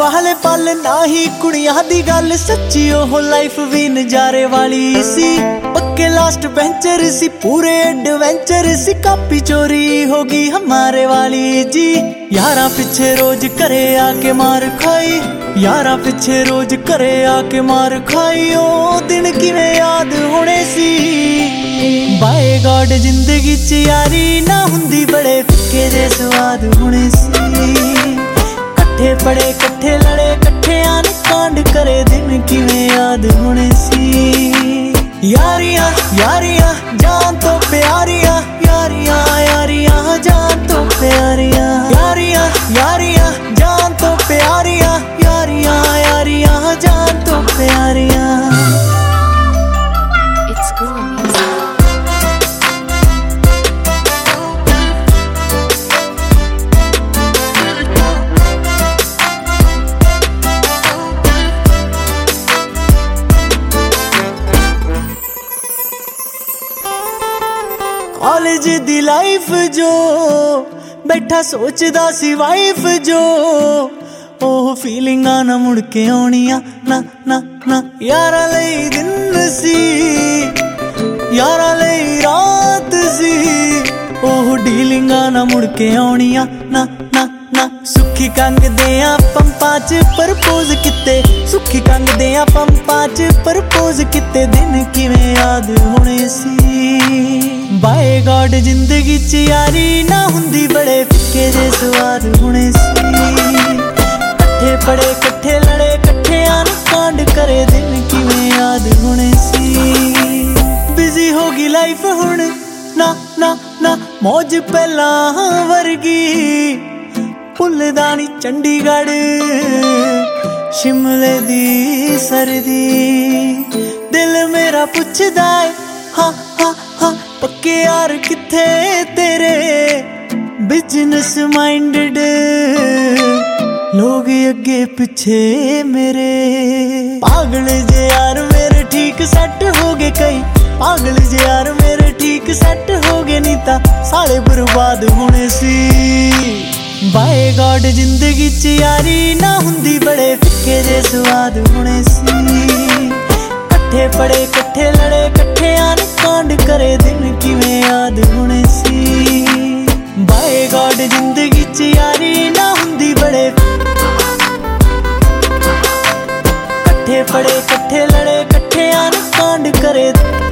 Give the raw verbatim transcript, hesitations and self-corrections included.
वाले पल ना ही कुड़ियां दी गल सच्ची ओह लाइफ भी नजारे वाली सी पक्के लास्ट बेंचर सी पूरे एडवेंचर सी कापी चोरी होगी हमारे वाली जी यारा पीछे रोज करे आके मार खाई यारा पीछे रोज करे आके मार खाई ओ दिन किवें याद होने सी बाय गॉड जिंदगी च यारी ना हुंदी बड़े फिक्के दे स्वाद होने सी कट्ठे पड़े कट्ठे लड़े कट्ठियां ने कांड करे दिन किवें याद होने सी यारियां यारियां जान तो प्यारियां यारियां यारियां जान तो प्यारियां यारियां यारियां जान तो प्यारियां यारियां यारियां जान तो प्यारियां It's cool music. कॉलेज दी लाइफ जो बैठा सोचदा सी वाइफ जो ओह फीलिंगां ना मुड़ के आउणियां ना ना ना यारा लई दिन सी यारा लई रात सी ओह डीलिंगां ना मुड़ के आउणियां ना ना ना सुखी कंग देआं पंपां च प्रपोज किते सुखी कंग देआं पंपां च प्रपोज किते दिन किवें याद होने सी बाय गॉड जिंदगी च यारी ना हुंदी बड़े फिक्के दे स्वाद होने सी कट्ठे पड़े कट्ठे लड़े कट्ठियां ने कांड करे दिन किवें याद होने सी बिजी होगी लाइफ हुण ना ना ना मौज पहला वर्गी भुलदा नी चंडीगढ़ शिमले दी सर्दी दिल मेरा पुछदा है हाँ हाँ हाँ पक्के यार किथे तेरे बिजनेस माइंडेड लोग अगे पीछे मेरे पागल जे यार मेरे ठीक सेट हो गए कई पागल जे यार मेरे ठीक सेट हो गए नी ता साले बर्बाद होने सी बाय गॉड जिंदगी च यारी ना हुंदी बड़े फिक्के दे स्वाद होने सी कट्ठे पड़े कट्ठे लड़े कट्ठियां ने कांड करे दिन किवें याद होने सी बाय गॉड जिंदगी च यारी ना हुंदी बड़े कट्ठे पड़े कट्ठे लड़े कट्ठियां ने कांड करे